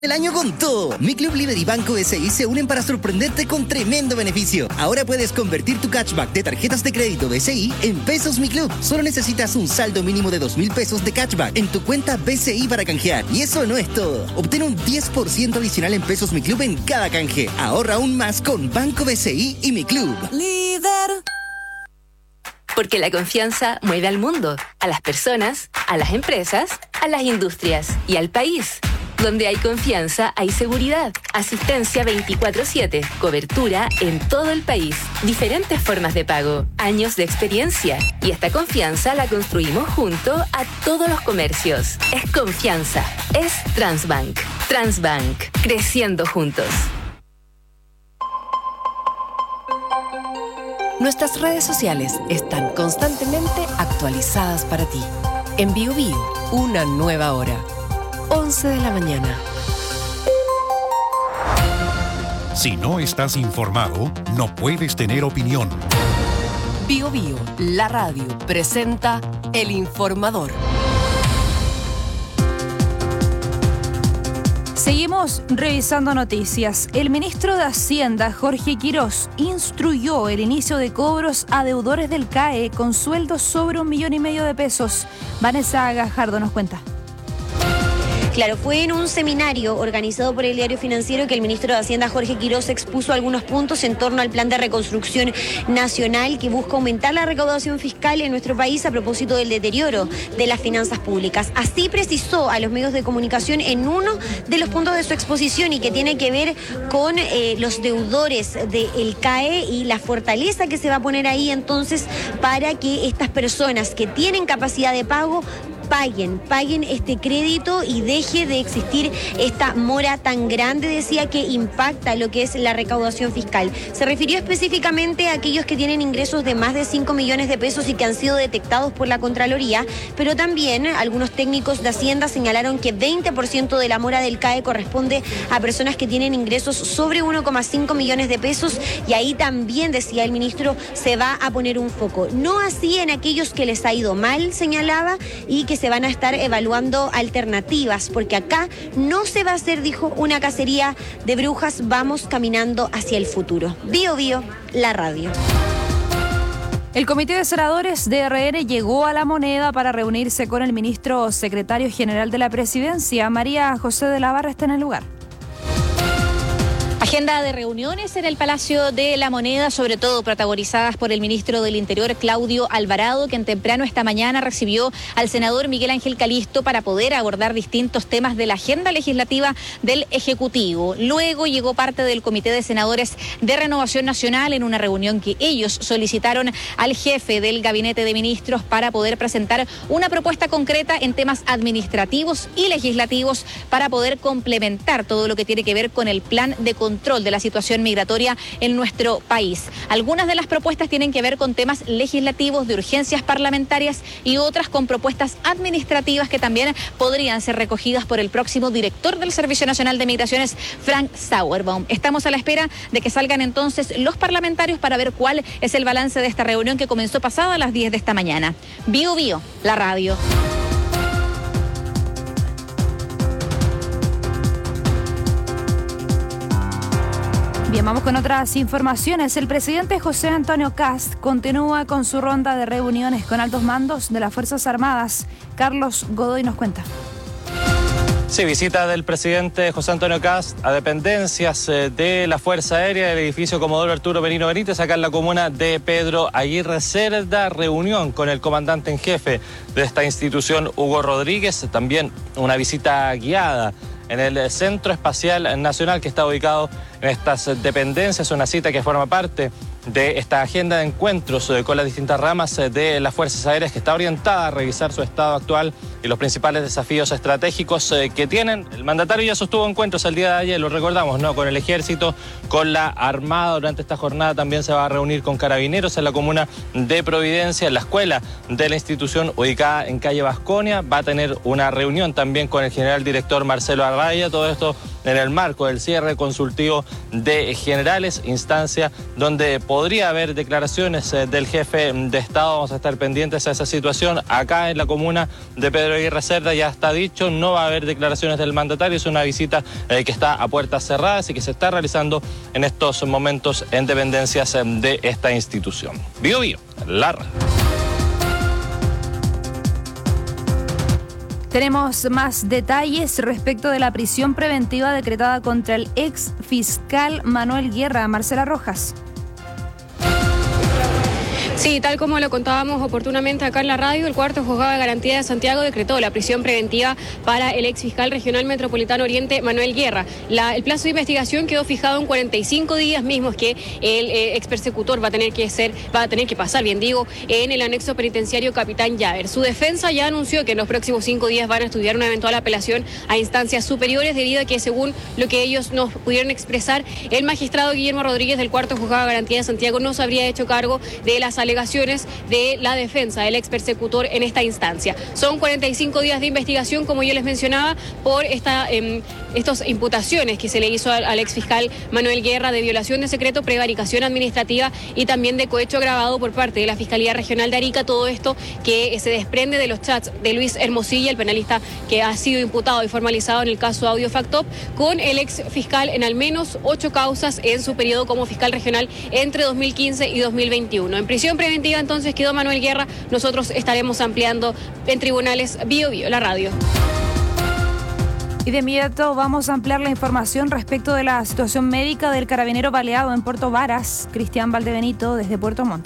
El año con todo. Mi Club Líder y Banco BCI se unen para sorprenderte con tremendo beneficio. Ahora puedes convertir tu cashback de tarjetas de crédito BCI en pesos Mi Club. Solo necesitas un saldo mínimo de 2,000 pesos de cashback en tu cuenta BCI para canjear. Y eso no es todo. Obtén un 10% adicional en pesos Mi Club en cada canje. Ahorra aún más con Banco BCI y Mi Club. Líder. Porque la confianza mueve al mundo, a las personas, a las empresas, a las industrias y al país. Donde hay confianza, hay seguridad. Asistencia 24/7. Cobertura en todo el país. Diferentes formas de pago. Años de experiencia. Y esta confianza la construimos junto a todos los comercios. Es confianza. Es Transbank. Transbank. Creciendo juntos. Nuestras redes sociales están constantemente actualizadas para ti. En BioBio, una nueva hora. 11 de la mañana. Si no estás informado, no puedes tener opinión. BioBio, la radio, presenta El Informador. Seguimos revisando noticias. El ministro de Hacienda, Jorge Quirós, instruyó el inicio de cobros a deudores del CAE con sueldos sobre 1,5 millones de pesos. Vanessa Gajardo nos cuenta. Claro, fue en un seminario organizado por el Diario Financiero que el ministro de Hacienda, Jorge Quirós, expuso algunos puntos en torno al plan de reconstrucción nacional que busca aumentar la recaudación fiscal en nuestro país a propósito del deterioro de las finanzas públicas. Así precisó a los medios de comunicación en uno de los puntos de su exposición y que tiene que ver con los deudores del CAE y la fortaleza que se va a poner ahí entonces para que estas personas que tienen capacidad de pago paguen este crédito y deje de existir esta mora tan grande, decía, que impacta lo que es la recaudación fiscal. Se refirió específicamente a aquellos que tienen ingresos de más de 5 millones de pesos y que han sido detectados por la Contraloría, pero también algunos técnicos de Hacienda señalaron que 20% de la mora del CAE corresponde a personas que tienen ingresos sobre 1,5 millones de pesos y ahí también, decía el ministro, se va a poner un foco. No así en aquellos que les ha ido mal, señalaba, y que se van a estar evaluando alternativas, porque acá no se va a hacer, dijo, una cacería de brujas, vamos caminando hacia el futuro. BioBio, la radio. El Comité de Senadores de RN llegó a La Moneda para reunirse con el ministro secretario general de la Presidencia. María José de la Barra está en el lugar. Agenda de reuniones en el Palacio de La Moneda, sobre todo protagonizadas por el ministro del Interior, Claudio Alvarado, quien temprano esta mañana recibió al senador Miguel Ángel Calisto para poder abordar distintos temas de la agenda legislativa del Ejecutivo. Luego llegó parte del Comité de Senadores de Renovación Nacional en una reunión que ellos solicitaron al jefe del Gabinete de Ministros para poder presentar una propuesta concreta en temas administrativos y legislativos para poder complementar todo lo que tiene que ver con el plan de control de la situación migratoria en nuestro país. Algunas de las propuestas tienen que ver con temas legislativos de urgencias parlamentarias y otras con propuestas administrativas que también podrían ser recogidas por el próximo director del Servicio Nacional de Migraciones, Frank Sauerbaum. Estamos a la espera de que salgan entonces los parlamentarios para ver cuál es el balance de esta reunión que comenzó pasada a las 10 de esta mañana. BioBio, la radio. Bien, vamos con otras informaciones. El presidente José Antonio Kast continúa con su ronda de reuniones con altos mandos de las Fuerzas Armadas. Carlos Godoy nos cuenta. Sí, visita del presidente José Antonio Kast a dependencias de la Fuerza Aérea del edificio Comodoro Arturo Merino Benítez, acá en la comuna de Pedro Aguirre Cerda. Reunión con el comandante en jefe de esta institución, Hugo Rodríguez. También una visita guiada en el Centro Espacial Nacional que está ubicado en estas dependencias, una cita que forma parte de esta agenda de encuentros con las distintas ramas de las Fuerzas Aéreas que está orientada a revisar su estado actual y los principales desafíos estratégicos que tienen. El mandatario ya sostuvo encuentros el día de ayer, lo recordamos, ¿no?, con el Ejército, con la Armada. Durante esta jornada también se va a reunir con Carabineros en la comuna de Providencia, en la escuela de la institución ubicada en calle Vasconia. Va a tener una reunión también con el general director Marcelo Arraya, todo esto en el marco del cierre consultivo de generales, instancia donde podría haber declaraciones del jefe de Estado. Vamos a estar pendientes a esa situación. Acá en la comuna de Pedro Aguirre Cerda ya está dicho, no va a haber declaraciones del mandatario. Es una visita que está a puertas cerradas y que se está realizando en estos momentos en dependencias de esta institución. Bío Bío, la radio. Tenemos más detalles respecto de la prisión preventiva decretada contra el ex fiscal Manuel Guerra. Marcela Rojas. Sí, tal como lo contábamos oportunamente acá en la radio, el cuarto juzgado de garantía de Santiago decretó la prisión preventiva para el ex fiscal regional metropolitano Oriente, Manuel Guerra. El plazo de investigación quedó fijado en 45 días mismos que el ex persecutor va a tener que pasar, en el anexo penitenciario Capitán Llaver. Su defensa ya anunció que en los próximos 5 días van a estudiar una eventual apelación a instancias superiores, debido a que, según lo que ellos nos pudieron expresar, el magistrado Guillermo Rodríguez del cuarto juzgado de garantía de Santiago no se habría hecho cargo de las alegaciones de la defensa del ex persecutor en esta instancia. Son 45 días de investigación, como yo les mencionaba, por estas imputaciones que se le hizo al ex fiscal Manuel Guerra de violación de secreto, prevaricación administrativa y también de cohecho agravado por parte de la Fiscalía Regional de Arica. Todo esto que se desprende de los chats de Luis Hermosilla, el penalista que ha sido imputado y formalizado en el caso Audio Factop, con el ex fiscal en al menos 8 causas en su periodo como fiscal regional entre 2015 y 2021. En prisión preventiva entonces quedó Manuel Guerra. Nosotros estaremos ampliando en tribunales Bío Bío, la radio. Y de inmediato vamos a ampliar la información respecto de la situación médica del carabinero baleado en Puerto Varas, Cristian Valdebenito, desde Puerto Montt.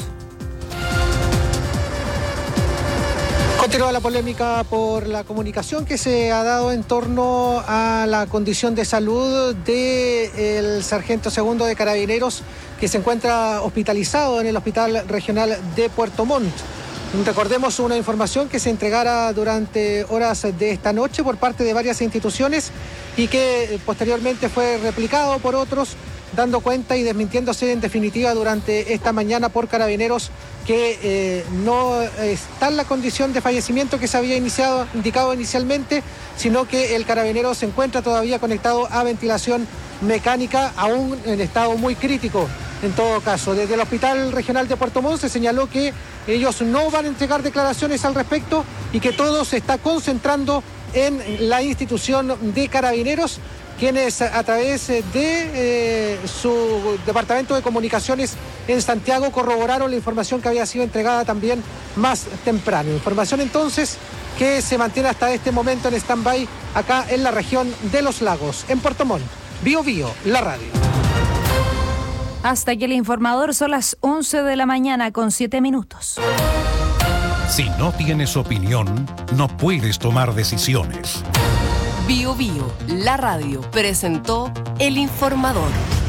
Continúa la polémica por la comunicación que se ha dado en torno a la condición de salud del sargento segundo de Carabineros, que se encuentra hospitalizado en el Hospital Regional de Puerto Montt. Recordemos una información que se entregara durante horas de esta noche por parte de varias instituciones y que posteriormente fue replicado por otros, dando cuenta y desmintiéndose en definitiva durante esta mañana por Carabineros que no está en la condición de fallecimiento que se había indicado inicialmente, sino que el carabinero se encuentra todavía conectado a ventilación mecánica, aún en estado muy crítico. En todo caso, desde el Hospital Regional de Puerto Montt se señaló que ellos no van a entregar declaraciones al respecto y que todo se está concentrando en la institución de Carabineros, quienes a través de su departamento de comunicaciones en Santiago corroboraron la información que había sido entregada también más temprano. Información entonces que se mantiene hasta este momento en stand-by acá en la región de Los Lagos, en Puerto Montt. Bío Bío, la radio. Hasta aquí el informador, son las 11 de la mañana con 7 minutos. Si no tienes opinión, no puedes tomar decisiones. Bío Bío, la radio, presentó El Informador.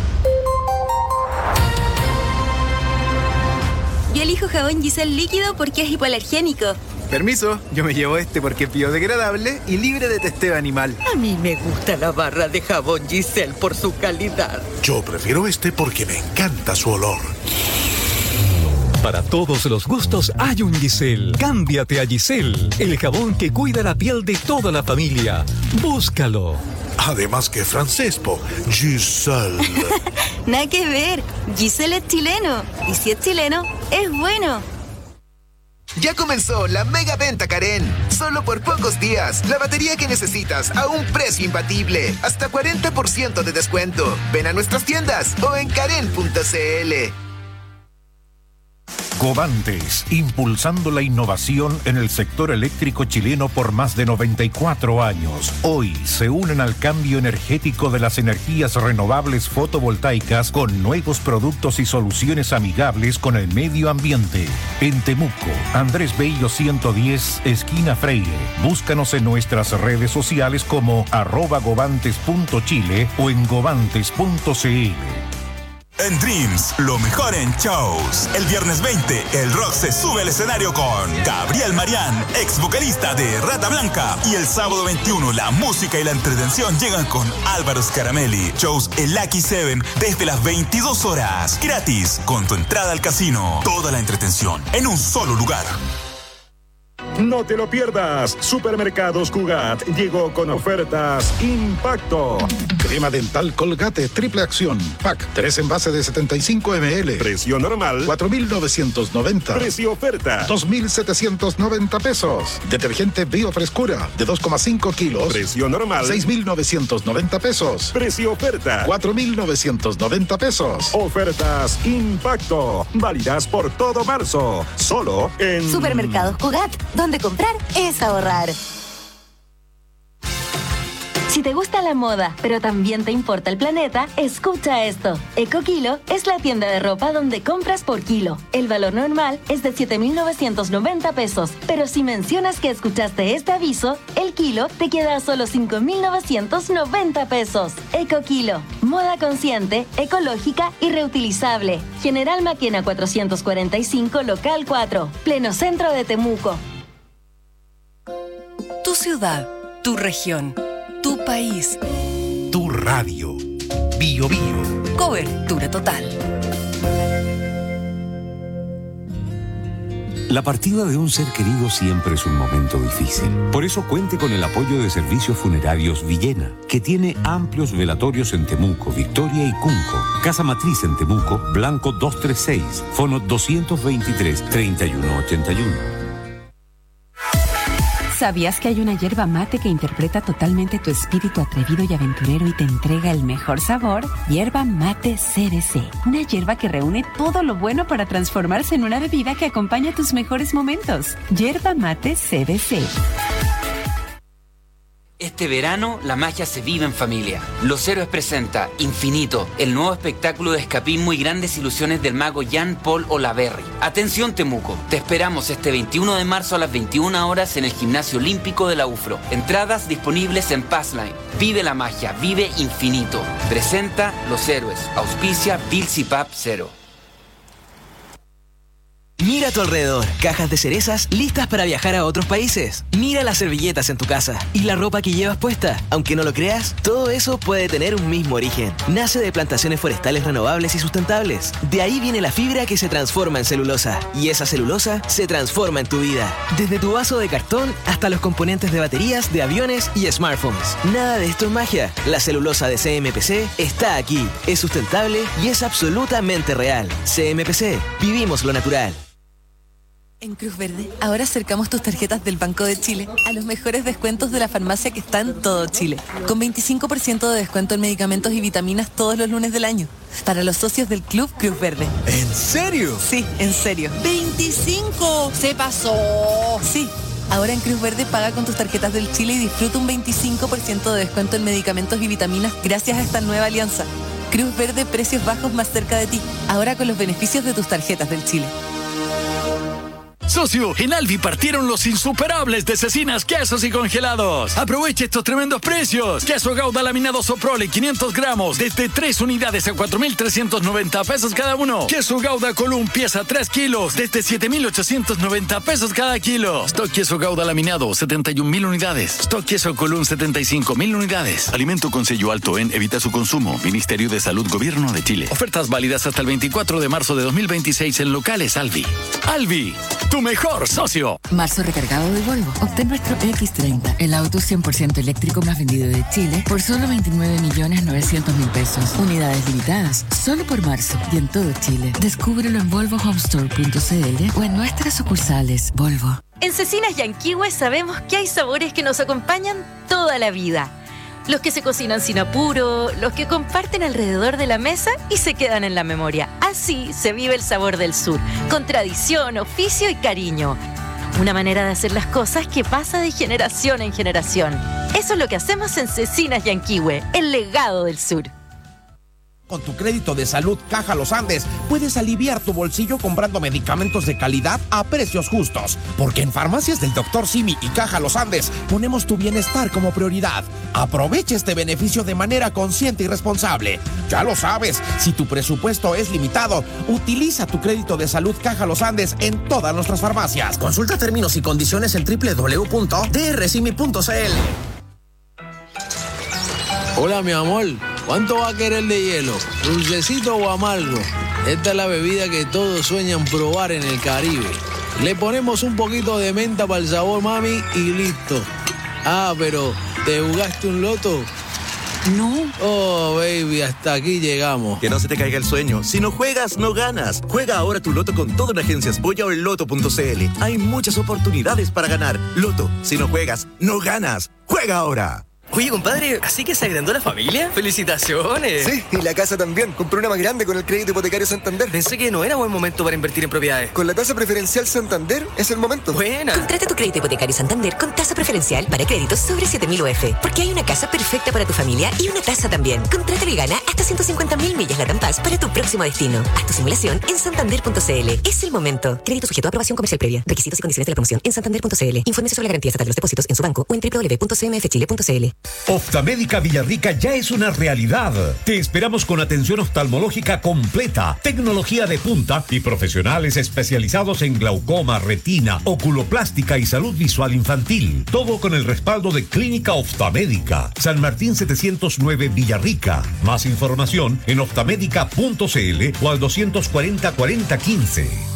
Yo elijo jabón Giselle líquido porque es hipoalergénico. Permiso, yo me llevo este porque es biodegradable y libre de testeo animal. A mí me gusta la barra de jabón Giselle por su calidad. Yo prefiero este porque me encanta su olor. Para todos los gustos hay un Giselle. Cámbiate a Giselle, el jabón que cuida la piel de toda la familia. Búscalo. Además que francés, Giselle. Nada que ver, Giselle es chileno. Y si es chileno, es bueno. Ya comenzó la mega venta Karen. Solo por pocos días, la batería que necesitas a un precio imbatible. Hasta 40% de descuento. Ven a nuestras tiendas o en karen.cl. Covantes, impulsando la innovación en el sector eléctrico chileno por más de 94 años. Hoy se unen al cambio energético de las energías renovables fotovoltaicas con nuevos productos y soluciones amigables con el medio ambiente. En Temuco, Andrés Bello 110, esquina Freire. Búscanos en nuestras redes sociales como @govantes.chile o en govantes.cl. En Dreams, lo mejor en shows. El viernes 20, el rock se sube al escenario con Gabriel Marián, ex vocalista de Rata Blanca. Y el sábado 21, la música y la entretención llegan con Álvaro Scaramelli. Shows en Lucky 7 desde las 22 horas. Gratis, con tu entrada al casino. Toda la entretención en un solo lugar. No te lo pierdas. Supermercados Cugat llegó con ofertas Impacto. Crema dental Colgate triple acción. Pack 3 envases de 75 ml. Precio normal 4.990. Precio oferta 2.790 pesos. Detergente Biofrescura de 2,5 kilos. Precio normal 6.990 pesos. Precio oferta 4.990 pesos. Ofertas Impacto. Válidas por todo marzo. Solo en Supermercados Cugat, donde comprar es ahorrar. Si te gusta la moda, pero también te importa el planeta, escucha esto. EcoKilo es la tienda de ropa donde compras por kilo. El valor normal es de 7.990 pesos, pero si mencionas que escuchaste este aviso, el kilo te queda a solo 5.990 pesos. EcoKilo, moda consciente, ecológica y reutilizable. General Maquena 445, local 4, pleno centro de Temuco. Tu ciudad, tu región, tu país, tu radio. Bio Bio. Cobertura total. La partida de un ser querido siempre es un momento difícil. Por eso cuente con el apoyo de Servicios Funerarios Villena, que tiene amplios velatorios en Temuco, Victoria y Cunco. Casa Matriz en Temuco, Blanco 236, fono 223-3181. ¿Sabías que hay una yerba mate que interpreta totalmente tu espíritu atrevido y aventurero y te entrega el mejor sabor? Yerba Mate CBC. Una yerba que reúne todo lo bueno para transformarse en una bebida que acompaña tus mejores momentos. Yerba Mate CBC. Este verano, la magia se vive en familia. Los Héroes presenta Infinito, el nuevo espectáculo de escapismo y grandes ilusiones del mago Jean-Paul Olaverri. Atención Temuco, te esperamos este 21 de marzo a las 21 horas en el Gimnasio Olímpico de la UFRO. Entradas disponibles en Passline. Vive la magia, vive Infinito. Presenta Los Héroes, auspicia Bilsipap 0. Mira a tu alrededor, cajas de cerezas listas para viajar a otros países. Mira las servilletas en tu casa y la ropa que llevas puesta. Aunque no lo creas, todo eso puede tener un mismo origen. Nace de plantaciones forestales renovables y sustentables. De ahí viene la fibra que se transforma en celulosa. Y esa celulosa se transforma en tu vida. Desde tu vaso de cartón hasta los componentes de baterías, de aviones y smartphones. Nada de esto es magia. La celulosa de CMPC está aquí. Es sustentable y es absolutamente real. CMPC, vivimos lo natural. En Cruz Verde, ahora acercamos tus tarjetas del Banco de Chile a los mejores descuentos de la farmacia que está en todo Chile, con 25% de descuento en medicamentos y vitaminas todos los lunes del año, para los socios del Club Cruz Verde. ¿En serio? Sí, en serio. ¡25! ¡Se pasó! Sí. Ahora en Cruz Verde paga con tus tarjetas del Chile y disfruta un 25% de descuento en medicamentos y vitaminas gracias a esta nueva alianza. Cruz Verde, precios bajos más cerca de ti, ahora con los beneficios de tus tarjetas del Chile. Socio, en Alvi partieron los insuperables de cecinas, quesos y congelados. Aproveche estos tremendos precios. Queso Gouda laminado Soprole 500 gramos desde 3 unidades a 4.390 pesos cada uno. Queso Gouda Column pieza 3 kilos desde 7.890 pesos cada kilo. Stock queso Gouda laminado 71.000 unidades. Stock queso Column 75.000 unidades. Alimento con sello alto en evita su consumo. Ministerio de Salud Gobierno de Chile. Ofertas válidas hasta el 24 de marzo de 2026 en locales Alvi. Alvi, tu mejor socio. Marzo recargado de Volvo. Obtén nuestro X30, el auto 100% eléctrico más vendido de Chile, por solo 29.900.000 pesos. Unidades limitadas, solo por marzo y en todo Chile. Descúbrelo en volvohomestore.cl o en nuestras sucursales Volvo. En Cecinas Yanquihue sabemos que hay sabores que nos acompañan toda la vida. Los que se cocinan sin apuro, los que comparten alrededor de la mesa y se quedan en la memoria. Así se vive el sabor del sur, con tradición, oficio y cariño. Una manera de hacer las cosas que pasa de generación en generación. Eso es lo que hacemos en Cecinas Yanquihue, el legado del sur. Con tu crédito de salud Caja Los Andes puedes aliviar tu bolsillo comprando medicamentos de calidad a precios justos. Porque en Farmacias del Dr. Simi y Caja Los Andes ponemos tu bienestar como prioridad. Aprovecha este beneficio de manera consciente y responsable. Ya lo sabes, si tu presupuesto es limitado, utiliza tu crédito de salud Caja Los Andes en todas nuestras farmacias. Consulta términos y condiciones en www.drsimi.cl. Hola, mi amor. ¿Cuánto va a querer de hielo? ¿Dulcecito o amargo? Esta es la bebida que todos sueñan probar en el Caribe. Le ponemos un poquito de menta para el sabor, mami, y listo. Ah, pero ¿te jugaste un loto? No. Oh, baby, hasta aquí llegamos. Que no se te caiga el sueño. Si no juegas, no ganas. Juega ahora tu loto con todo en Agencias Boya o en loto.cl. Hay muchas oportunidades para ganar. Loto, si no juegas, no ganas. ¡Juega ahora! Oye, compadre, ¿así que se agrandó la familia? ¡Felicitaciones! Sí, y la casa también. Compré una más grande con el crédito hipotecario Santander. Pensé que no era buen momento para invertir en propiedades. Con la tasa preferencial Santander es el momento. ¡Buena! Contrata tu crédito hipotecario Santander con tasa preferencial para créditos sobre 7.000 UF. Porque hay una casa perfecta para tu familia y una tasa también. Contrátalo y gana hasta 150.000 millas LATAM Pass para tu próximo destino. Haz tu simulación en santander.cl. Es el momento. Crédito sujeto a aprobación comercial previa. Requisitos y condiciones de la promoción en santander.cl. Infórmese sobre la garantía estatal de los depósitos en su banco o en www.cmfchile.cl. Oftalmédica Villarrica ya es una realidad. Te esperamos con atención oftalmológica completa, tecnología de punta y profesionales especializados en glaucoma, retina, oculoplástica y salud visual infantil. Todo con el respaldo de Clínica Oftamédica. San Martín 709 Villarrica. Más información en oftamédica.cl o al 240 40 15.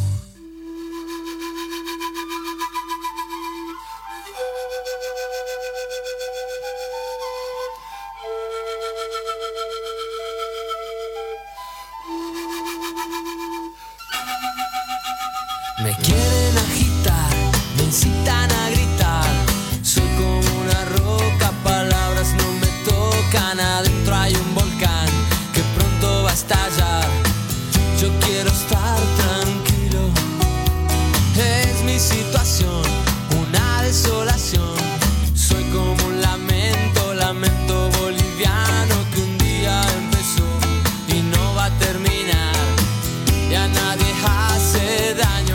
Me quieren agitar, me incitan a gritar. Soy como una roca, palabras no me tocan. Adentro hay un volcán que pronto va a estallar. Yo quiero estar tranquilo. Es mi situación, una desolación. Soy como un lamento, lamento boliviano que un día empezó y no va a terminar. Ya nadie hace daño.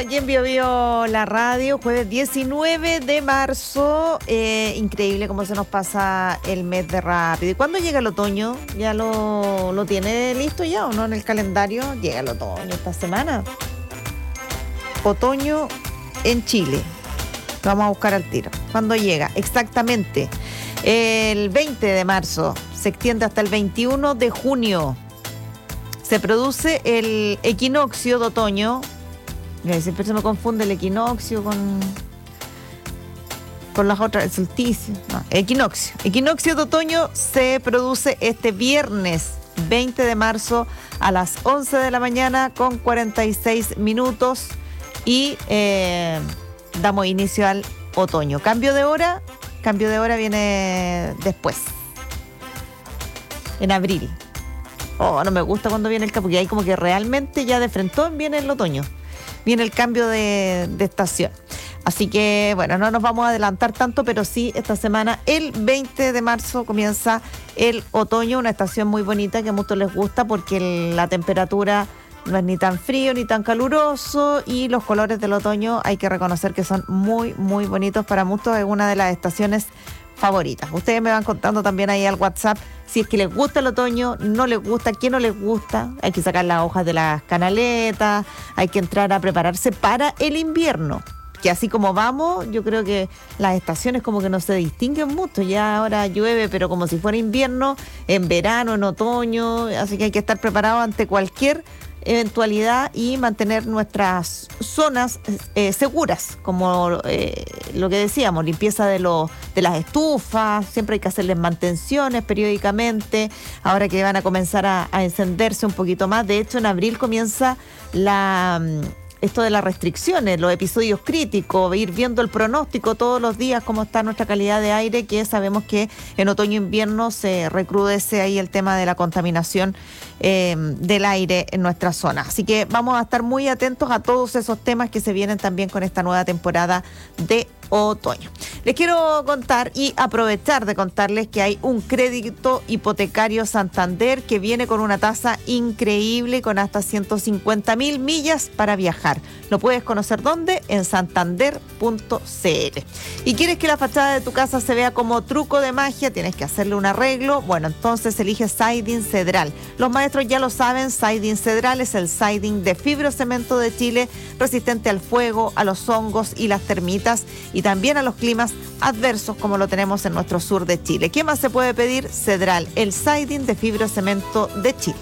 aquí en Bio Bio la radio, jueves 19 de marzo. Increíble cómo se nos pasa el mes de rápido. ¿Y cuándo llega el otoño? ¿Ya lo tiene listo ya o no en el calendario? Llega el otoño esta semana. Otoño en Chile. Lo vamos a buscar al tiro. ¿Cuándo llega? Exactamente. El 20 de marzo. Se extiende hasta el 21 de junio. Se produce el equinoccio de otoño. Siempre se me confunde el equinoccio con las otras, el solsticio. No, equinoccio. Equinoccio de otoño se produce este viernes 20 de marzo a las 11 de la mañana con 46 minutos y damos inicio al otoño. Cambio de hora viene después, en abril. No me gusta cuando viene el cambio, porque ahí como que realmente ya de frentón viene el otoño. Viene el cambio de estación. Así que, bueno, no nos vamos a adelantar tanto, pero sí, esta semana, el 20 de marzo, comienza el otoño, una estación muy bonita que a muchos les gusta porque la temperatura no es ni tan frío ni tan caluroso y los colores del otoño hay que reconocer que son muy, muy bonitos. Para muchos es una de las estaciones favoritas. Ustedes me van contando también ahí al WhatsApp si es que les gusta el otoño, no les gusta, qué no les gusta. Hay que sacar las hojas de las canaletas, hay que entrar a prepararse para el invierno, que así como vamos, yo creo que las estaciones como que no se distinguen mucho. Ya ahora llueve, pero como si fuera invierno, en verano, en otoño, así que hay que estar preparados ante cualquier eventualidad y mantener nuestras zonas seguras, como lo que decíamos, limpieza de las estufas, siempre hay que hacerles mantenciones periódicamente, ahora que van a comenzar a encenderse un poquito más. De hecho, en abril comienza esto de las restricciones, los episodios críticos, ir viendo el pronóstico todos los días, cómo está nuestra calidad de aire, que sabemos que en otoño e invierno se recrudece ahí el tema de la contaminación del aire en nuestra zona. Así que vamos a estar muy atentos a todos esos temas que se vienen también con esta nueva temporada de otoño. Les quiero contar y aprovechar de contarles que hay un crédito hipotecario Santander que viene con una tasa increíble, con hasta 150.000 millas para viajar. Lo puedes conocer ¿dónde? En santander.cl. ¿Y quieres que la fachada de tu casa se vea como truco de magia? ¿Tienes que hacerle un arreglo? Bueno, entonces elige Siding Cedral. Los maestros ya lo saben, Siding Cedral es el siding de fibrocemento de Chile, resistente al fuego, a los hongos y las termitas, y también a los climas adversos como lo tenemos en nuestro sur de Chile. ¿Qué más se puede pedir? Cedral, el siding de fibrocemento de Chile.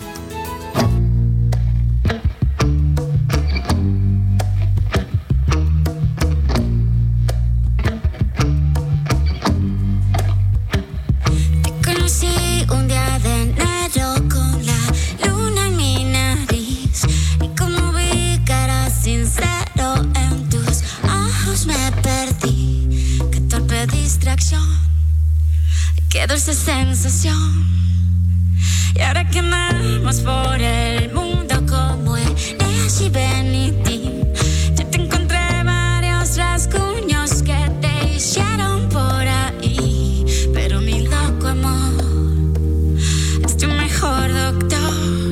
Qué dulce sensación. Y ahora que andamos por el mundo como eres y Benity, yo te encontré varios rasguños que te hicieron por ahí, pero mi loco amor es tu mejor doctor.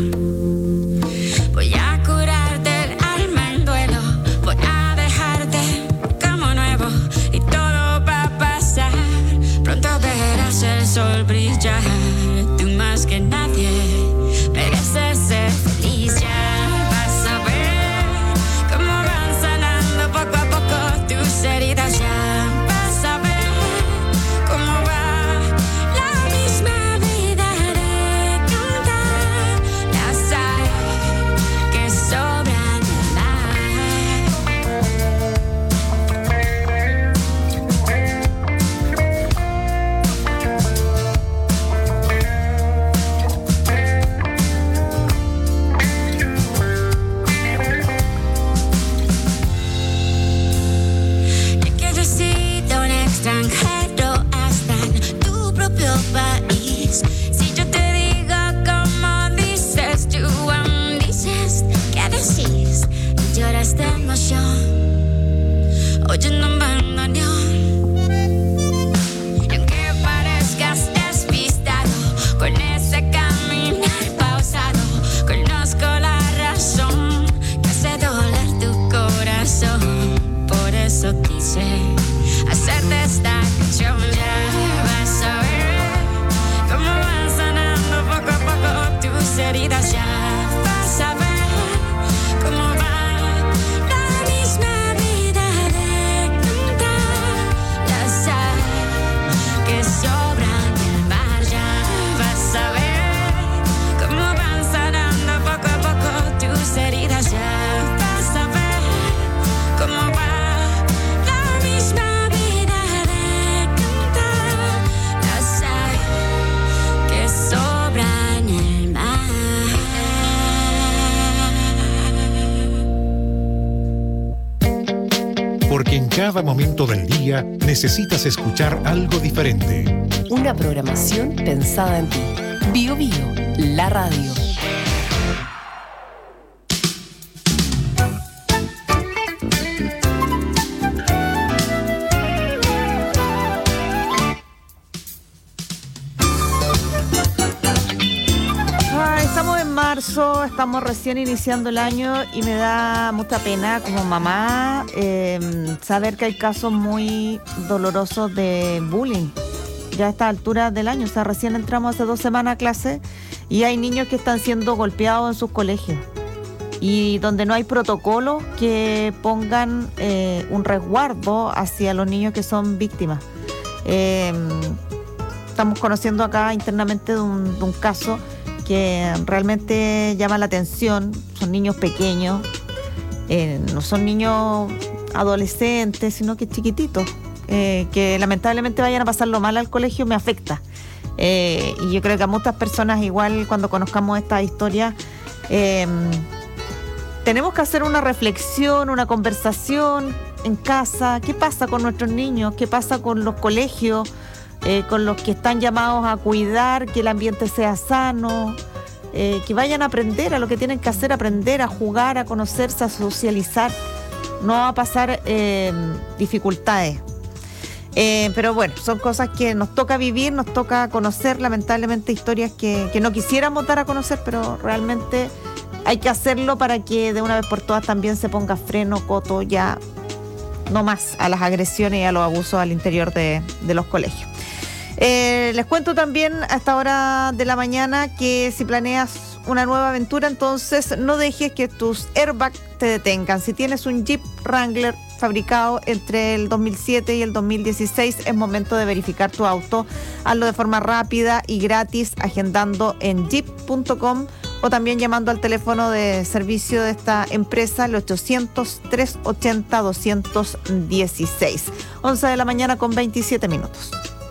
Voy a curarte el alma en duelo, voy a dejarte como nuevo y todo va a pasar. Pronto verás el sol brillar, tú más que nadie mereces ser feliz. Ya vas a ver cómo cada momento del día necesitas escuchar algo diferente. Una programación pensada en ti. Bio Bio, la radio. Estamos en marzo, estamos recién iniciando el año y me da mucha pena como mamá saber que hay casos muy dolorosos de bullying ya a esta altura del año. O sea, recién entramos hace 2 semanas a clase y hay niños que están siendo golpeados en sus colegios y donde no hay protocolos que pongan un resguardo hacia los niños que son víctimas. Estamos conociendo acá internamente de un caso que realmente llama la atención. Son niños pequeños, no son niños adolescentes, sino que chiquititos, que lamentablemente vayan a pasarlo mal al colegio me afecta. Y yo creo que a muchas personas igual cuando conozcamos esta historia tenemos que hacer una reflexión, una conversación en casa. ¿Qué pasa con nuestros niños? ¿Qué pasa con los colegios? Con los que están llamados a cuidar que el ambiente sea sano, que vayan a aprender a lo que tienen que hacer, aprender a jugar, a conocerse, a socializar, no a pasar dificultades. Pero bueno, son cosas que nos toca vivir, nos toca conocer, lamentablemente historias que no quisiéramos dar a conocer, pero realmente hay que hacerlo para que de una vez por todas también se ponga freno, coto, ya no más a las agresiones y a los abusos al interior de los colegios. Les cuento también a esta hora de la mañana que si planeas una nueva aventura, entonces no dejes que tus airbags te detengan. Si tienes un Jeep Wrangler fabricado entre el 2007 y el 2016, es momento de verificar tu auto. Hazlo de forma rápida y gratis agendando en jeep.com o también llamando al teléfono de servicio de esta empresa, el 800-380-216. 11 de la mañana con 27 minutos.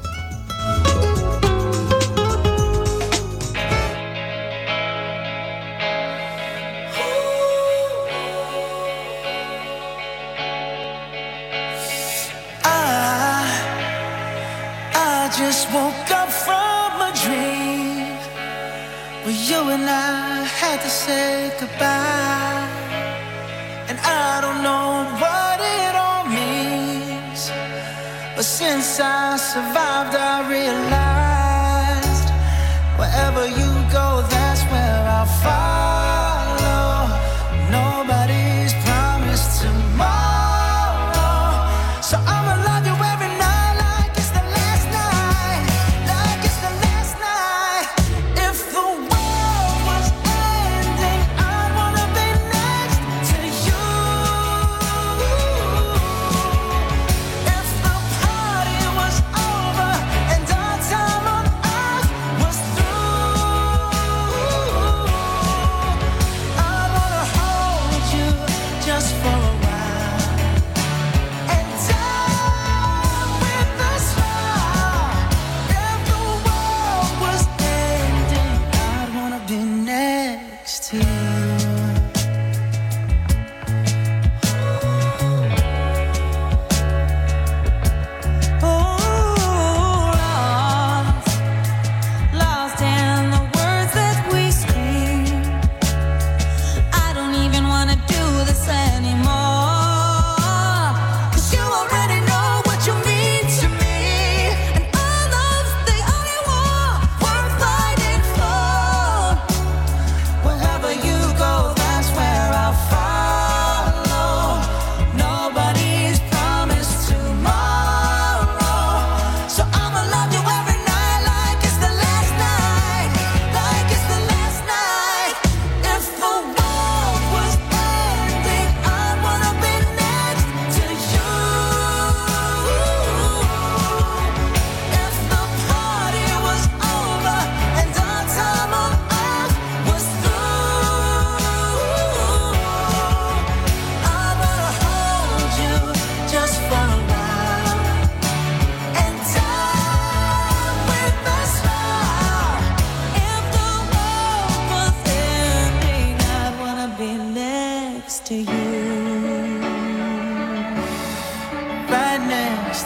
Just woke up from a dream where you and I had to say goodbye, and I don't know what it all means, but since I survived I realized wherever you go, that's where I'll follow. Nobody's promised tomorrow, so I'ma love you every night.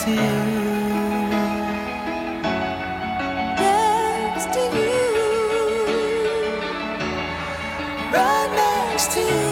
to you. Next to you. Right next to you.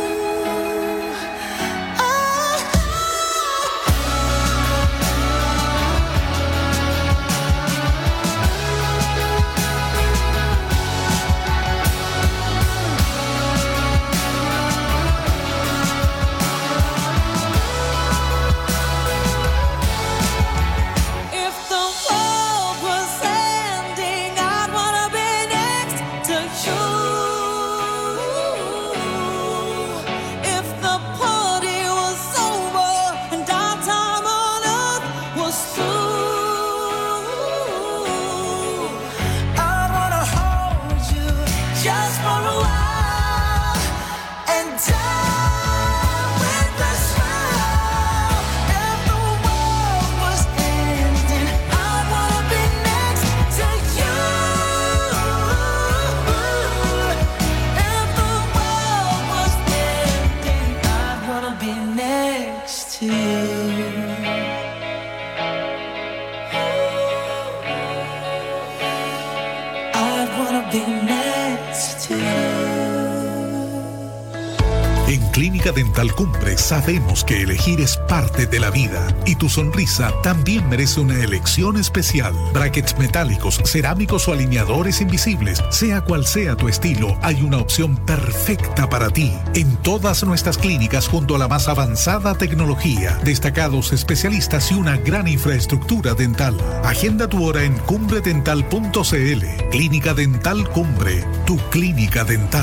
En Clínica Dental Cumbre sabemos que elegir es parte de la vida y tu sonrisa también merece una elección especial. Brackets metálicos, cerámicos o alineadores invisibles, sea cual sea tu estilo, hay una opción perfecta para ti. En todas nuestras clínicas junto a la más avanzada tecnología, destacados especialistas y una gran infraestructura dental. Agenda tu hora en cumbredental.cl. Clínica Dental Cumbre, tu clínica dental.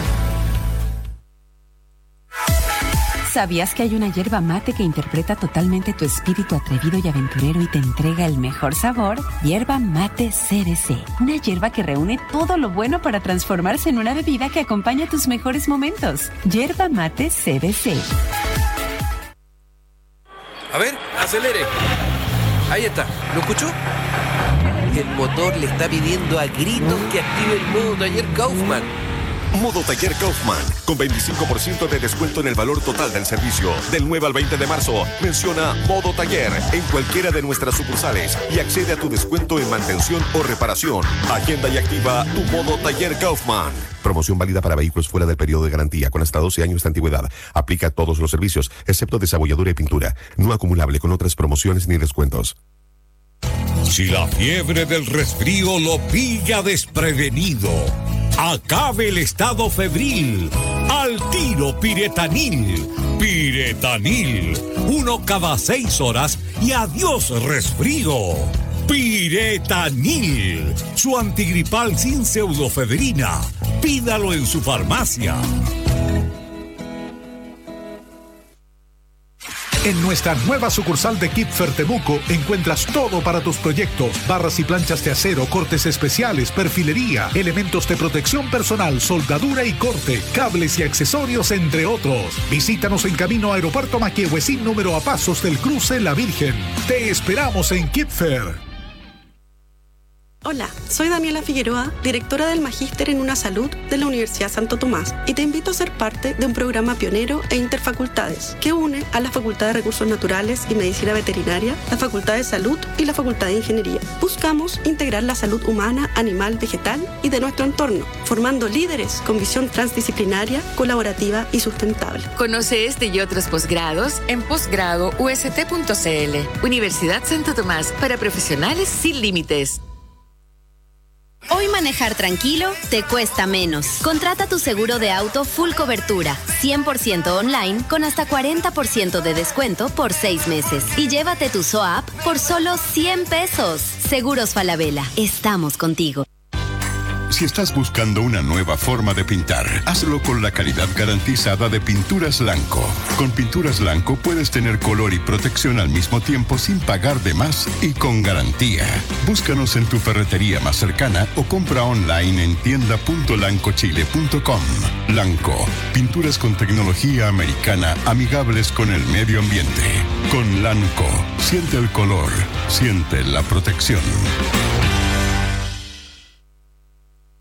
¿Sabías que hay una yerba mate que interpreta totalmente tu espíritu atrevido y aventurero y te entrega el mejor sabor? Yerba Mate CBC. Una yerba que reúne todo lo bueno para transformarse en una bebida que acompaña tus mejores momentos. Yerba Mate CBC. A ver, acelere. Ahí está. ¿Lo escuchó? El motor le está pidiendo a gritos que active el modo taller Kaufman. Modo Taller Kaufman, con 25% de descuento en el valor total del servicio. Del 9 al 20 de marzo, menciona Modo Taller en cualquiera de nuestras sucursales y accede a tu descuento en mantención o reparación. Agenda y activa tu Modo Taller Kaufman. Promoción válida para vehículos fuera del periodo de garantía, con hasta 12 años de antigüedad. Aplica a todos los servicios, excepto desabolladura y pintura. No acumulable con otras promociones ni descuentos. Si la fiebre del resfrío lo pilla desprevenido, acabe el estado febril. Al tiro Piretanil. Piretanil. 1 cada 6 horas y adiós resfrío. Piretanil. Su antigripal sin pseudofebrina. Pídalo en su farmacia. En nuestra nueva sucursal de Kipfer Temuco encuentras todo para tus proyectos: barras y planchas de acero, cortes especiales, perfilería, elementos de protección personal, soldadura y corte, cables y accesorios, entre otros. Visítanos en camino a Aeropuerto Maquiehuecín, número a pasos del cruce La Virgen. Te esperamos en Kipfer. Hola, soy Daniela Figueroa, directora del Magíster en Una Salud de la Universidad Santo Tomás, y te invito a ser parte de un programa pionero e interfacultades que une a la Facultad de Recursos Naturales y Medicina Veterinaria, la Facultad de Salud y la Facultad de Ingeniería. Buscamos integrar la salud humana, animal, vegetal y de nuestro entorno, formando líderes con visión transdisciplinaria, colaborativa y sustentable. Conoce este y otros posgrados en posgradoust.cl. Universidad Santo Tomás, para profesionales sin límites. Hoy manejar tranquilo te cuesta menos. Contrata tu seguro de auto full cobertura, 100% online, con hasta 40% de descuento por 6 meses. Y llévate tu SOAP por solo 100 pesos. Seguros Falabella, estamos contigo. Si estás buscando una nueva forma de pintar, hazlo con la calidad garantizada de Pinturas Lanco. Con Pinturas Lanco puedes tener color y protección al mismo tiempo sin pagar de más y con garantía. Búscanos en tu ferretería más cercana o compra online en tienda.lancochile.com. Lanco, pinturas con tecnología americana amigables con el medio ambiente. Con Lanco, siente el color, siente la protección. Socio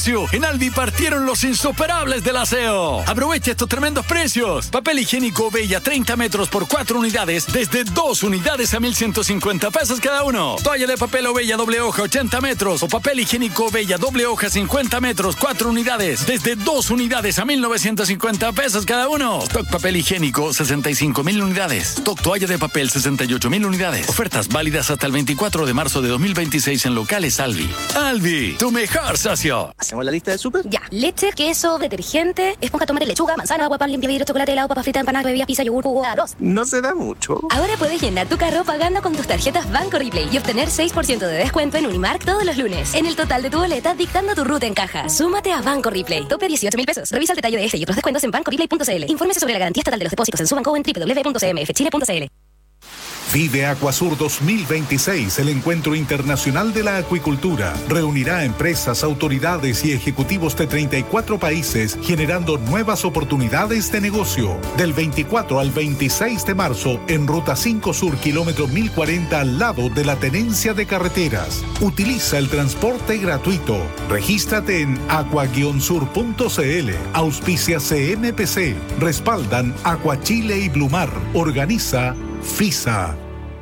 socio, en Aldi partieron los insuperables del aseo. Aprovecha estos tremendos precios. Papel higiénico Bella 30 metros por 4 unidades, desde 2 unidades a 1,150 pesos cada uno. Toalla de papel Bella doble hoja 80 metros o papel higiénico Bella doble hoja 50 metros, 4 unidades, desde 2 unidades a 1,950 pesos cada uno. Stock papel higiénico 65,000 unidades. Stock toalla de papel 68,000 unidades. Ofertas válidas hasta el 24 de marzo de 2026 en locales Aldi. Aldi, tu mejor socio. ¿Hacemos la lista del súper? Ya. Leche, queso, detergente, esponja, tomate, lechuga, manzana, agua, pan, limpia vidrio, chocolate, helado, papa frita, empanada, bebida, pizza, yogur, jugo, arroz. No se da mucho. Ahora puedes llenar tu carro pagando con tus tarjetas Banco Replay y obtener 6% de descuento en Unimark todos los lunes. En el total de tu boleta, dictando tu ruta en caja. Súmate a Banco Replay. Tope 18,000 pesos. Revisa el detalle de este y otros descuentos en bancoreplay.cl. Infórmese sobre la garantía estatal de los depósitos en su banco o en www.cmfchile.cl. Vive Acuasur 2026, el encuentro internacional de la acuicultura. Reunirá a empresas, autoridades y ejecutivos de 34 países, generando nuevas oportunidades de negocio. Del 24 al 26 de marzo, en Ruta 5 Sur, kilómetro 1040, al lado de la Tenencia de Carreteras. Utiliza el transporte gratuito. Regístrate en aqua-sur.cl. Auspicia CMPC. Respaldan Acuachile y Blumar. Organiza FISA.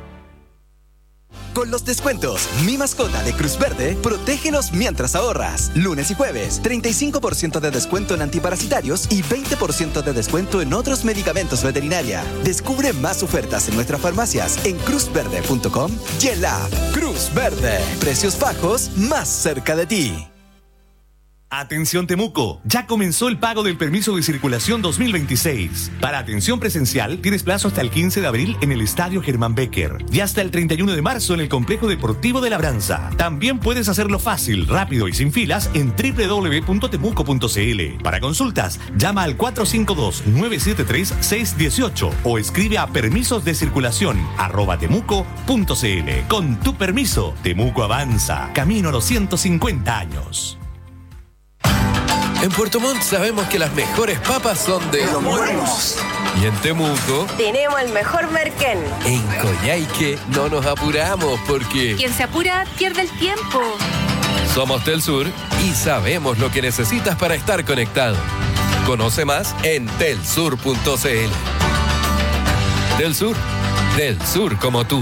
Con los descuentos Mi Mascota de Cruz Verde, protégenos mientras ahorras. Lunes y jueves, 35% de descuento en antiparasitarios y 20% de descuento en otros medicamentos veterinaria. Descubre más ofertas en nuestras farmacias en cruzverde.com y en la app. Cruz Verde, precios bajos más cerca de ti. Atención Temuco, ya comenzó el pago del permiso de circulación 2026. Para atención presencial, tienes plazo hasta el 15 de abril en el Estadio Germán Becker y hasta el 31 de marzo en el Complejo Deportivo de Labranza. También puedes hacerlo fácil, rápido y sin filas en www.temuco.cl. Para consultas, llama al 452-973-618 o escribe a permisosdecirculación@temuco.cl. Con tu permiso, Temuco avanza, camino a los 150 años. En Puerto Montt sabemos que las mejores papas son de Los Buenos. Y en Temuco, Tenemos el mejor merquén. en Coyhaique, no nos apuramos porque Quien se apura pierde el tiempo. somos Telsur y sabemos lo que necesitas para estar conectado. Conoce más en telsur.cl. Telsur, del sur como tú.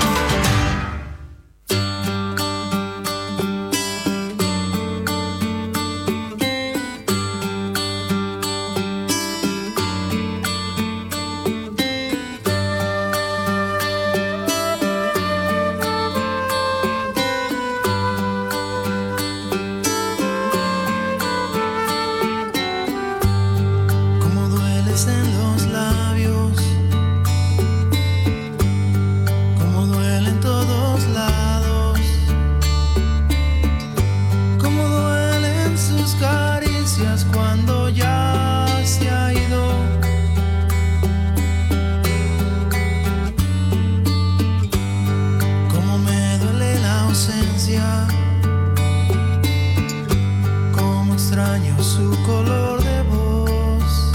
Como dueles en los labios, como duele en todos lados, como duelen sus caricias cuando ya se ha ido. Como me duele la ausencia, como extraño su color de voz,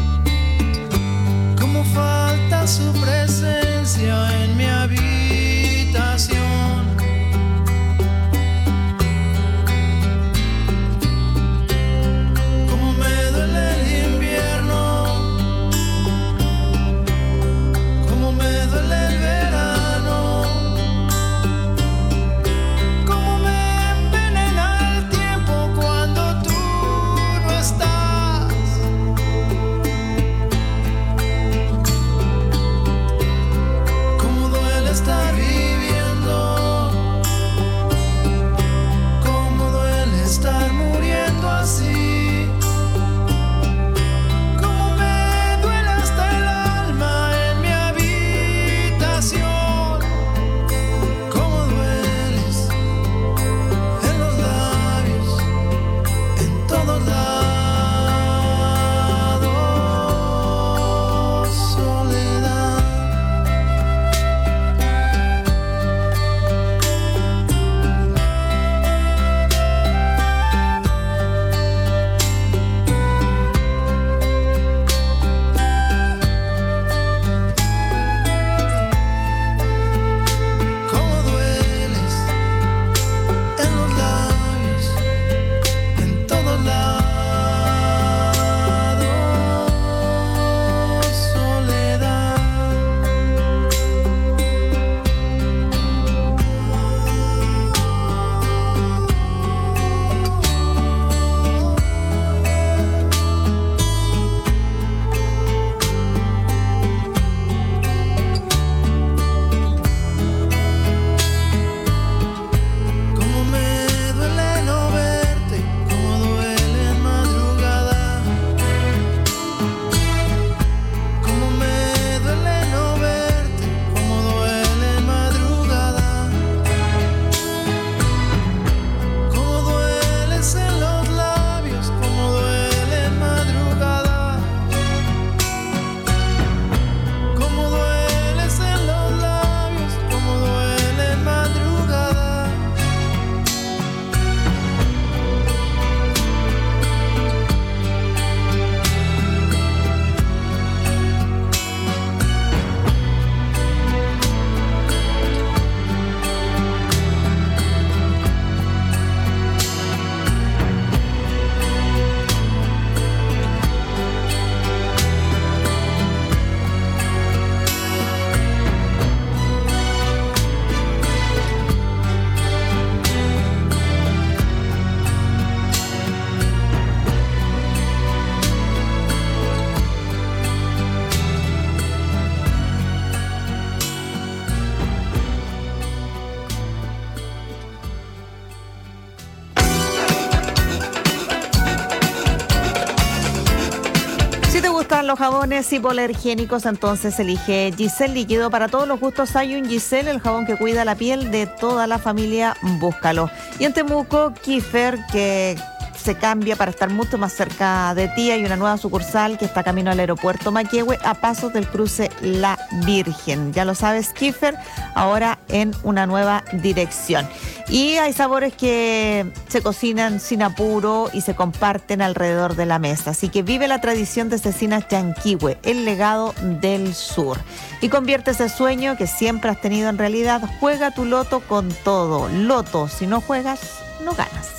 como falta su presencia en mi habitación. Como me duele el invierno, como me duele el verano, como me envenena el tiempo cuando tú no estás. los jabones hipoalergénicos, entonces elige Giselle Líquido. Para todos los gustos hay un Giselle, el jabón que cuida la piel de toda la familia. Búscalo. Y en Temuco, Kiefer, que se cambia para estar mucho más cerca de ti. Hay una nueva sucursal que está camino al aeropuerto Maquehue, a pasos del cruce La Virgen. Ya lo sabes, Kiefer, ahora en una nueva dirección. Y hay sabores que se cocinan sin apuro y se comparten alrededor de la mesa. Así que vive la tradición de Cecinas Yanquihue, el legado del sur. Y convierte ese sueño que siempre has tenido en realidad. Juega tu loto con todo. Loto, si no juegas, no ganas.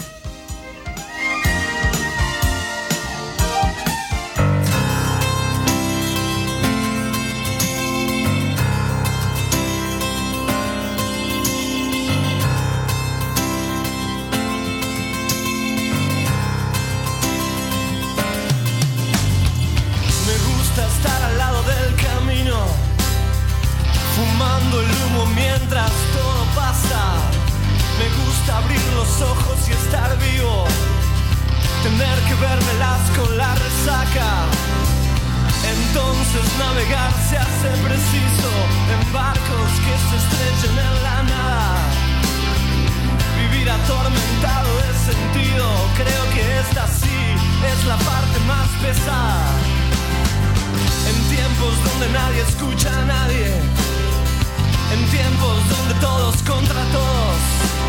Fumando el humo mientras todo pasa. Me gusta abrir los ojos y estar vivo. Tener que vérmelas con la resaca. Entonces navegar se hace preciso en barcos que se estrechen en la nada. Vivir atormentado de sentido. Creo que esta sí es la parte más pesada. En tiempos donde nadie escucha a nadie. En tiempos donde todos contra todos.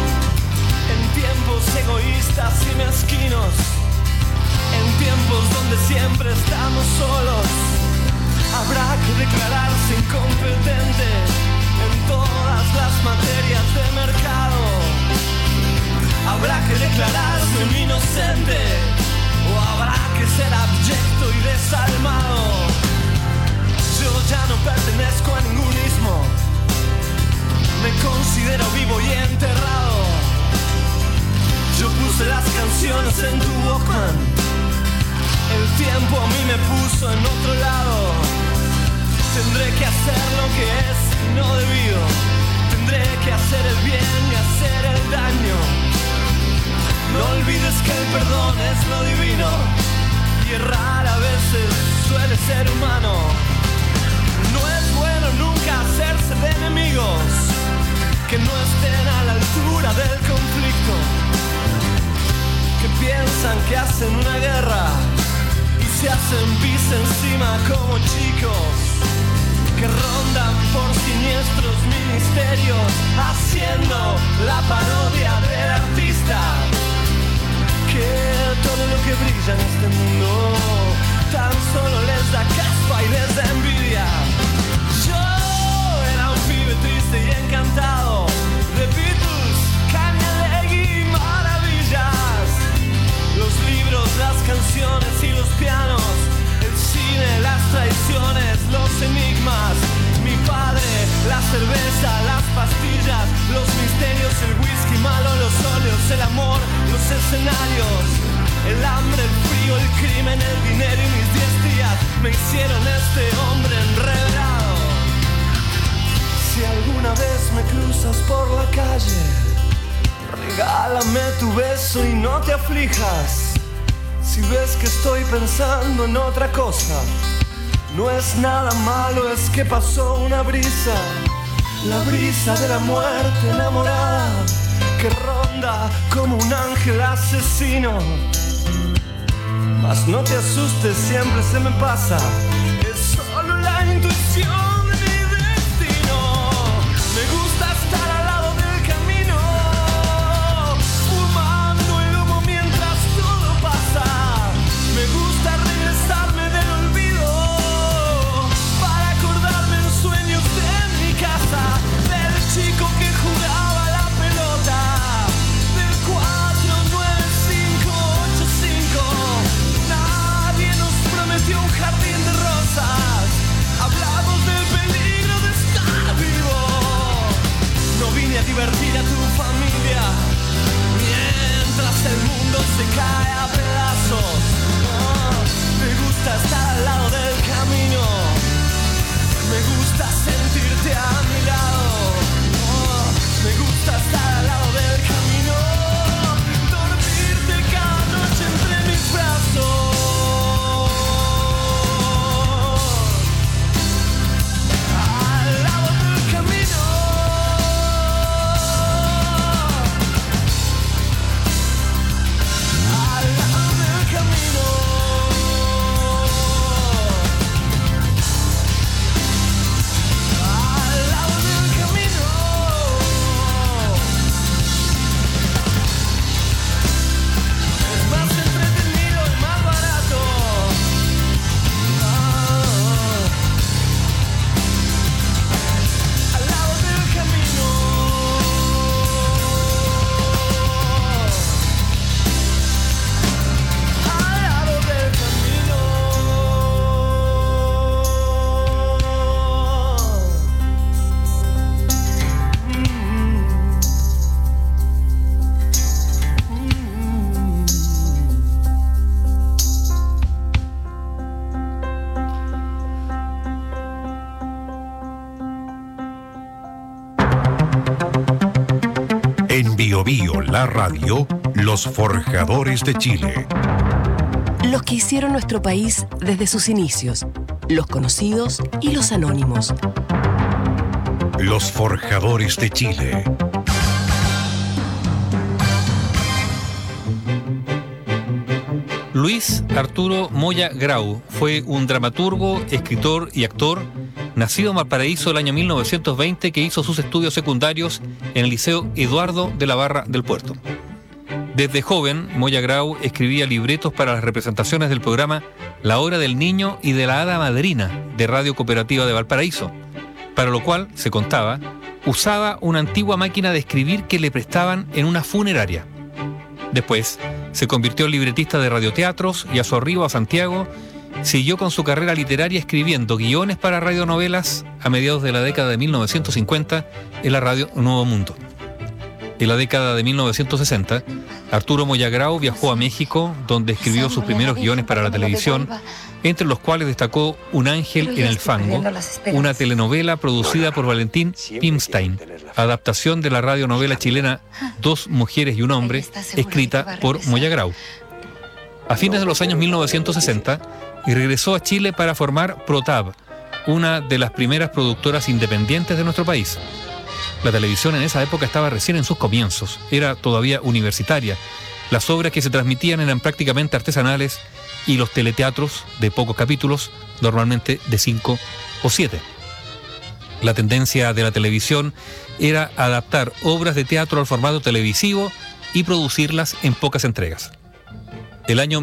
En tiempos egoístas y mezquinos. En tiempos donde siempre estamos solos. Habrá que declararse incompetente en todas las materias de mercado. Habrá que declararse un inocente. O habrá que ser abyecto y desalmado. Yo ya no pertenezco a ningún ismo. Me considero vivo y enterrado. Yo puse las canciones en tu Walkman. El tiempo a mí me puso en otro lado. Tendré que hacer lo que es no debido. Tendré que hacer el bien y hacer el daño. No olvides que el perdón es lo divino. Y errar a veces suele ser humano. No es bueno nunca hacerse de enemigos que no estén a la altura del conflicto, que piensan que hacen una guerra y se hacen pis encima como chicos, que rondan por siniestros ministerios haciendo la parodia del artista, que todo lo que brilla en este mundo tan solo les da caspa y les da envidia. Yo era un pibe triste y encantado de Beatles, Kanye y maravillas. Los libros, las canciones y los pianos, el cine, las traiciones, los enigmas. Mi padre, la cerveza, las pastillas, los misterios, el whisky malo, los óleos, el amor, los escenarios, el hambre, el frío, el crimen, el dinero y mis 10 días me hicieron este hombre enredado. Si alguna vez me cruzas por la calle, regálame tu beso y no te aflijas. Si ves que estoy pensando en otra cosa, no es nada malo, es que pasó una brisa, la brisa de la muerte enamorada, que ronda como un ángel asesino. Mas no te asustes, siempre se me pasa, es solo la intuición. Chico que jugaba la pelota del 4-9-5-8-5. Nadie nos prometió un jardín de rosas. Hablamos del peligro de estar vivo. No vine a divertir a tu familia mientras el mundo se cae a pedazos. Me gusta estar al lado del camino. Me gusta sentirte a mi lado. Me gusta estar al lado del camino, dormirte cada noche entre mis brazos. Bio, la radio, los forjadores de Chile. Los que hicieron nuestro país desde sus inicios, los conocidos y los anónimos. Los forjadores de Chile. Luis Arturo Moya Grau fue un dramaturgo, escritor y actor nacido en Valparaíso el año 1920 que hizo sus estudios secundarios en el Liceo Eduardo de la Barra del Puerto. Desde joven, Moya Grau escribía libretos para las representaciones del programa La Hora del Niño y de la Hada Madrina de Radio Cooperativa de Valparaíso, para lo cual, se contaba, usaba una antigua máquina de escribir que le prestaban en una funeraria. Después, se convirtió en libretista de radioteatros y a su arribo a Santiago, siguió con su carrera literaria escribiendo guiones para radionovelas a mediados de la década de 1950 en la radio Nuevo Mundo. En la década de 1960, Arturo Moya Grau viajó a México, donde escribió sus primeros guiones para la televisión, entre los cuales destacó Un ángel en el fango, una telenovela producida por Valentín Pimstein, adaptación de la radionovela chilena Dos mujeres y un hombre, escrita por Moya Grau. A fines de los años 1960, regresó a Chile para formar ProTab, una de las primeras productoras independientes de nuestro país. La televisión en esa época estaba recién en sus comienzos, era todavía universitaria. Las obras que se transmitían eran prácticamente artesanales y los teleteatros, de pocos capítulos, normalmente de 5 o 7. La tendencia de la televisión era adaptar obras de teatro al formato televisivo y producirlas en pocas entregas. El año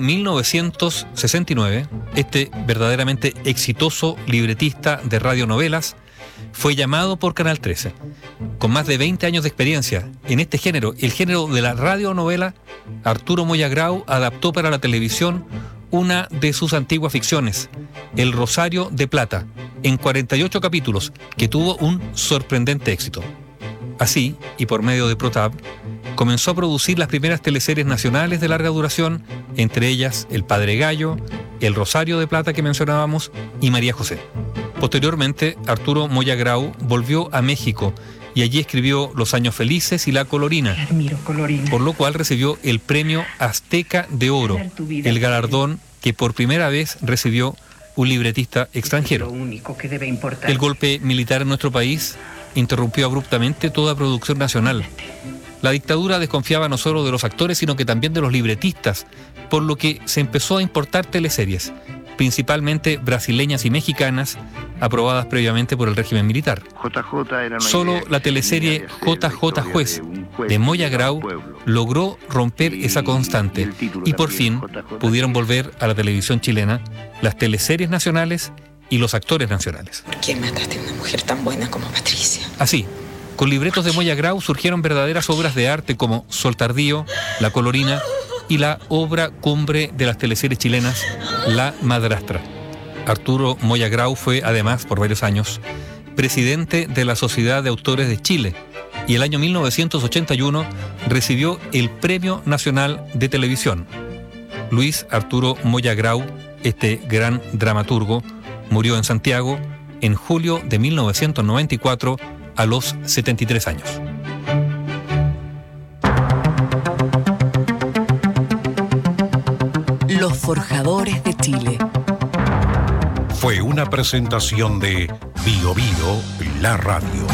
1969, este verdaderamente exitoso libretista de radionovelas fue llamado por Canal 13. Con más de 20 años de experiencia en este género, el género de la radionovela, Arturo Moya Grau adaptó para la televisión una de sus antiguas ficciones, El Rosario de Plata, en 48 capítulos, que tuvo un sorprendente éxito. Así, y por medio de ProTab, comenzó a producir las primeras teleseries nacionales de larga duración, entre ellas El Padre Gallo, El Rosario de Plata que mencionábamos y María José. Posteriormente, Arturo Moya Grau volvió a México y allí escribió Los Años Felices y La Colorina, por lo cual recibió el Premio Azteca de Oro, el galardón que por primera vez recibió un libretista extranjero. El golpe militar en nuestro país interrumpió abruptamente toda producción nacional. La dictadura desconfiaba no solo de los actores, sino que también de los libretistas, por lo que se empezó a importar teleseries, principalmente brasileñas y mexicanas, aprobadas previamente por el régimen militar. Solo la teleserie JJ Juez de Moya Grau logró romper esa constante y por fin pudieron volver a la televisión chilena las teleseries nacionales y los actores nacionales. ¿Por qué mataste a una mujer tan buena como Patricia? Así, con libretos de Moya Grau surgieron verdaderas obras de arte como Sol Tardío, La Colorina y la obra cumbre de las teleseries chilenas, La Madrastra. Arturo Moya Grau fue, además, por varios años, presidente de la Sociedad de Autores de Chile y el año 1981 recibió el Premio Nacional de Televisión. Luis Arturo Moya Grau, este gran dramaturgo, murió en Santiago en julio de 1994 a los 73 años. Los forjadores de Chile. Fue una presentación de Bio Bio, la radio.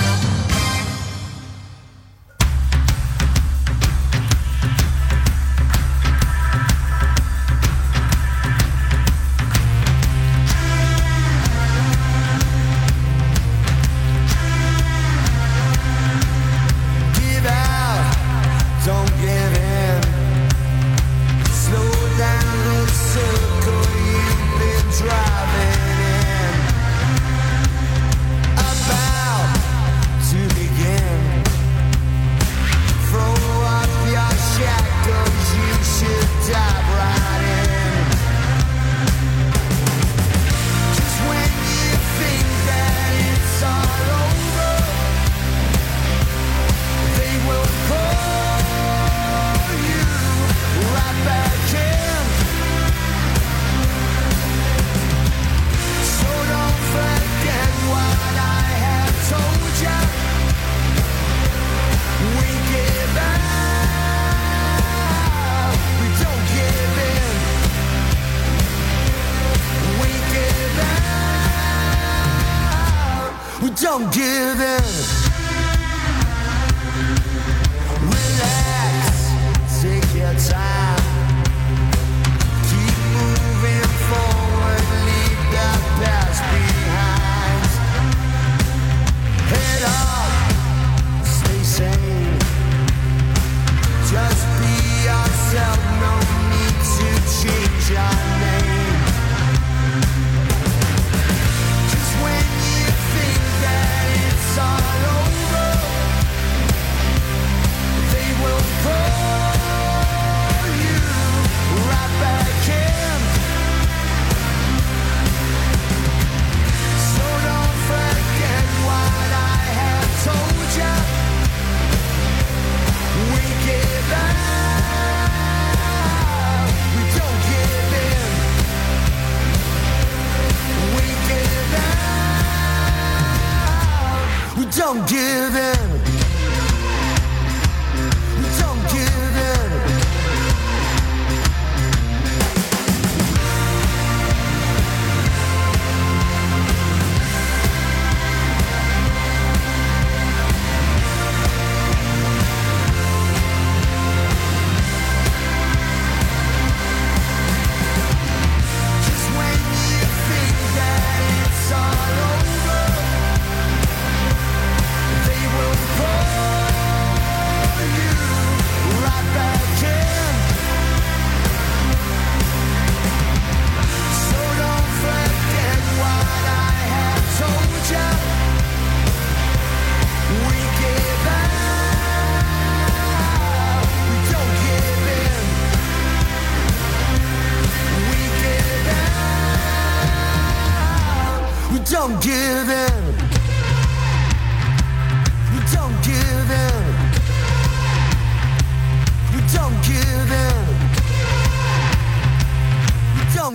Driving in about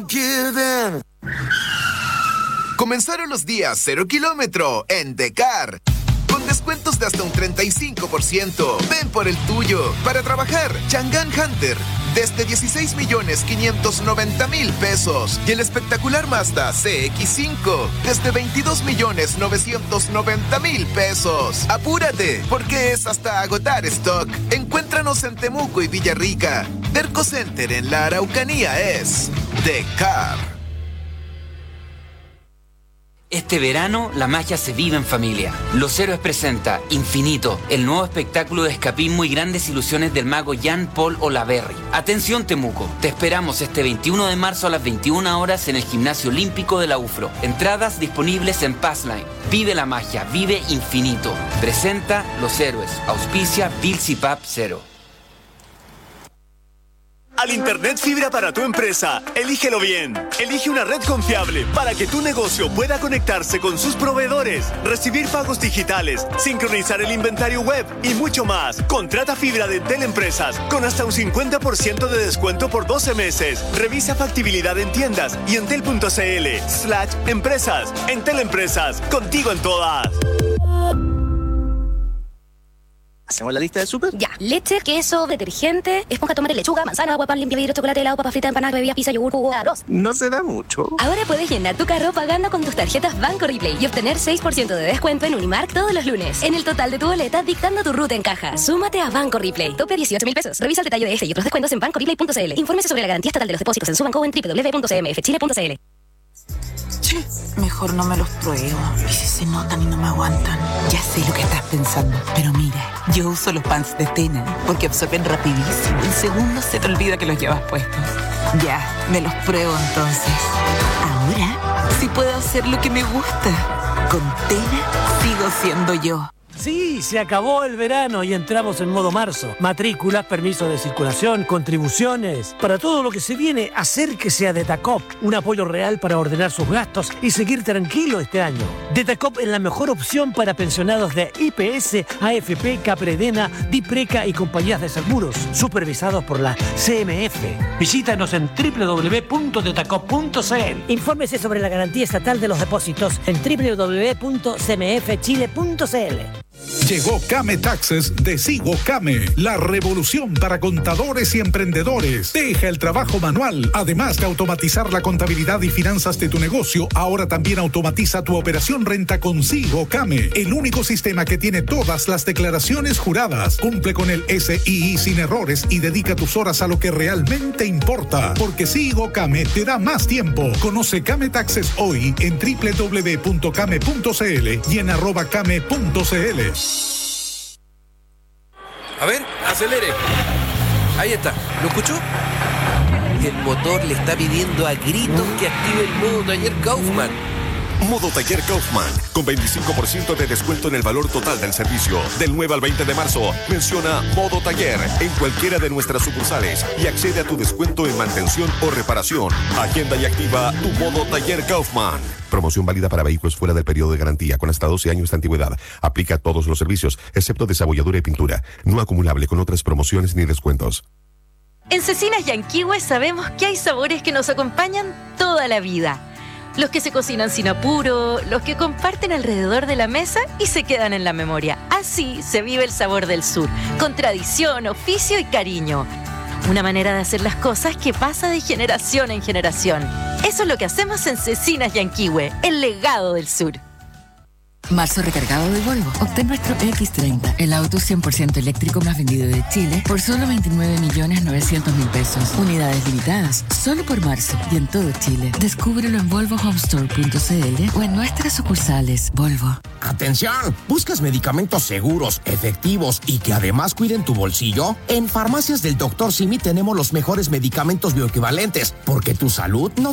Comenzaron los días 0 kilómetro en Decar. Con descuentos de hasta un 35%. Ven por el tuyo. Para trabajar, Chang'an Hunter desde 16.590.000 pesos. Y el espectacular Mazda CX-5 desde 22.990.000 pesos. Apúrate, porque es hasta agotar stock. Encuéntranos en Temuco y Villarrica. Derco Center en la Araucanía es Decar. Este verano, la magia se vive en familia. Los Héroes presenta Infinito, el nuevo espectáculo de escapismo y grandes ilusiones del mago Jean-Paul Olaverry. Atención Temuco, te esperamos este 21 de marzo a las 21 horas en el Gimnasio Olímpico de la UFRO. Entradas disponibles en Passline. Vive la magia, vive Infinito. Presenta Los Héroes, auspicia Bilsipap 0. Al Internet fibra para tu empresa, elígelo bien. Elige una red confiable para que tu negocio pueda conectarse con sus proveedores, recibir pagos digitales, sincronizar el inventario web y mucho más. Contrata fibra de Entel Empresas con hasta un 50% de descuento por 12 meses. Revisa factibilidad en tiendas y entel.cl/empresas. Entel Empresas, contigo en todas. ¿Hacemos la lista del súper? Ya. Leche, queso, detergente, esponja, tomate, lechuga, manzana, agua, pan, limpia vidrio, chocolate, helado, papa frita, empanada, bebida, pizza, yogur, jugo, arroz. No se da mucho. Ahora puedes llenar tu carro pagando con tus tarjetas Banco Replay y obtener 6% de descuento en Unimark todos los lunes. En el total de tu boleta, dictando tu ruta en caja. Súmate a Banco Replay. Tope 18.000 pesos. Revisa el detalle de este y otros descuentos en bancoreplay.cl. Infórmese sobre la garantía estatal de los depósitos en su banco o en www.cmfchile.cl. Mejor no me los pruebo. ¿Y si se notan y no me aguantan? Ya sé lo que estás pensando, pero mira, yo uso los pants de Tena porque absorben rapidísimo. En segundos se te olvida que los llevas puestos. Ya, me los pruebo entonces. Ahora sí puedo hacer lo que me gusta. Con Tena sigo siendo yo. Sí, se acabó el verano y entramos en modo marzo. Matrículas, permisos de circulación, contribuciones. Para todo lo que se viene, acérquese a Detacop. Un apoyo real para ordenar sus gastos y seguir tranquilo este año. Detacop es la mejor opción para pensionados de IPS, AFP, Capredena, Dipreca y compañías de seguros, supervisados por la CMF. Visítanos en www.detacop.cl. Infórmese sobre la garantía estatal de los depósitos en www.cmfchile.cl. Llegó Came Taxes de Sigo Came, la revolución para contadores y emprendedores. Deja el trabajo manual. Además de automatizar la contabilidad y finanzas de tu negocio, ahora también automatiza tu operación renta con Sigo Came, el único sistema que tiene todas las declaraciones juradas. Cumple con el SII sin errores y dedica tus horas a lo que realmente importa, porque Sigo Came te da más tiempo. Conoce Came Taxes hoy en www.came.cl y en @came.cl. A ver, acelere. Ahí está. ¿Lo escuchó? El motor le está pidiendo a gritos que active el modo taller Kaufman. Modo Taller Kaufman, con 25% de descuento en el valor total del servicio. Del 9 al 20 de marzo, menciona Modo Taller en cualquiera de nuestras sucursales y accede a tu descuento en mantención o reparación. Agenda y activa tu Modo Taller Kaufman. Promoción válida para vehículos fuera del periodo de garantía con hasta 12 años de antigüedad. Aplica a todos los servicios, excepto desabolladura y pintura. No acumulable con otras promociones ni descuentos. En Cecinas Yanquihue sabemos que hay sabores que nos acompañan toda la vida. Los que se cocinan sin apuro, los que comparten alrededor de la mesa y se quedan en la memoria. Así se vive el sabor del sur, con tradición, oficio y cariño. Una manera de hacer las cosas que pasa de generación en generación. Eso es lo que hacemos en Cecinas Yanquihue, el legado del sur. Marzo recargado de Volvo. Obtén nuestro X30, el auto 100% eléctrico más vendido de Chile, por solo 29.900.000 pesos. Unidades limitadas, solo por marzo y en todo Chile. Descúbrelo en volvohomestore.cl o en nuestras sucursales. Volvo. ¡Atención! ¿Buscas medicamentos seguros, efectivos y que además cuiden tu bolsillo? En Farmacias del Dr. Simi tenemos los mejores medicamentos bioequivalentes, porque tu salud no